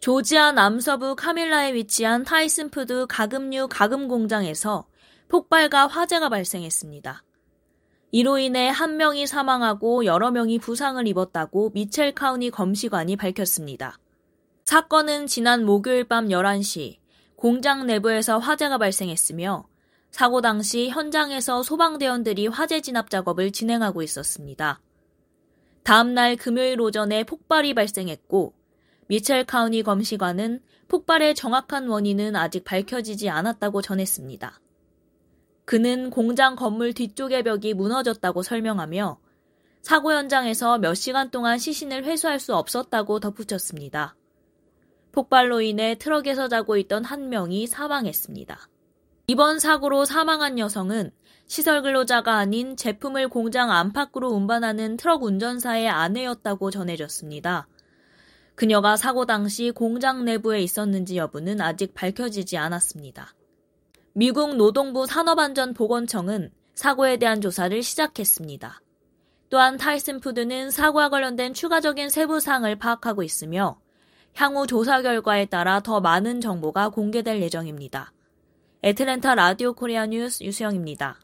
조지아 남서부 카밀라에 위치한 타이슨푸드 가금류 가금 공장에서 폭발과 화재가 발생했습니다. 이로 인해 한 명이 사망하고 여러 명이 부상을 입었다고 미첼 카운티 검시관이 밝혔습니다. 사건은 지난 목요일 밤 11시 공장 내부에서 화재가 발생했으며 사고 당시 현장에서 소방대원들이 화재 진압 작업을 진행하고 있었습니다. 다음 날 금요일 오전에 폭발이 발생했고 미첼 카운티 검시관은 폭발의 정확한 원인은 아직 밝혀지지 않았다고 전했습니다. 그는 공장 건물 뒤쪽의 벽이 무너졌다고 설명하며 사고 현장에서 몇 시간 동안 시신을 회수할 수 없었다고 덧붙였습니다. 폭발로 인해 트럭에서 자고 있던 한 명이 사망했습니다. 이번 사고로 사망한 여성은 시설 근로자가 아닌 제품을 공장 안팎으로 운반하는 트럭 운전사의 아내였다고 전해졌습니다. 그녀가 사고 당시 공장 내부에 있었는지 여부는 아직 밝혀지지 않았습니다. 미국 노동부 산업안전보건청은 사고에 대한 조사를 시작했습니다. 또한 타이슨푸드는 사고와 관련된 추가적인 세부사항을 파악하고 있으며 향후 조사 결과에 따라 더 많은 정보가 공개될 예정입니다. 애틀랜타 라디오 코리아 뉴스 유수영입니다.